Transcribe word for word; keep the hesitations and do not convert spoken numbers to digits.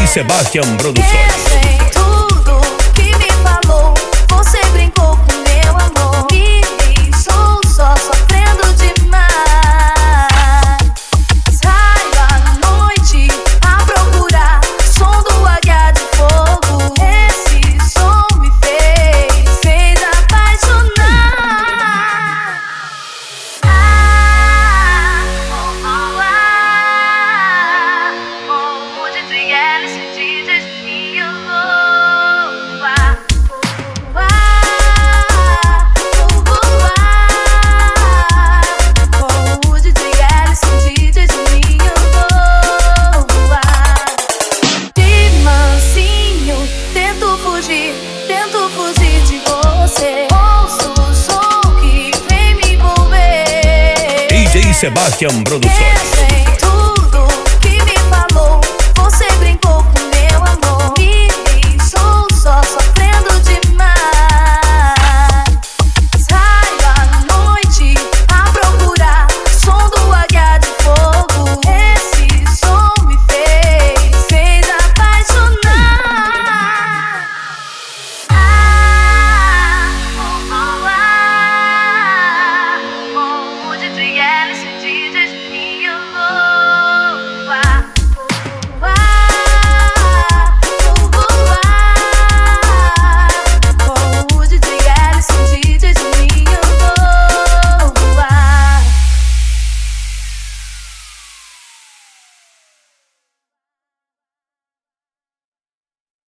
J Sebastian Produções. Pensei tudo que me falou. Você brincou com meu amor. Me deixou só sofrendo demais. Saio à noite a procurar som do águia de fogo. Esse som me fez, fez apaixonar. Ah, oh, oh, ah, oh, de Trielle, de Desmio. Ah, oh, ah, oh, ah, oh, de Trielle, de Desmio. Ah, de mansinho, tento fugir, tento fugir de você. Ouço o som que vem me envolver. D J Sebastian Produções.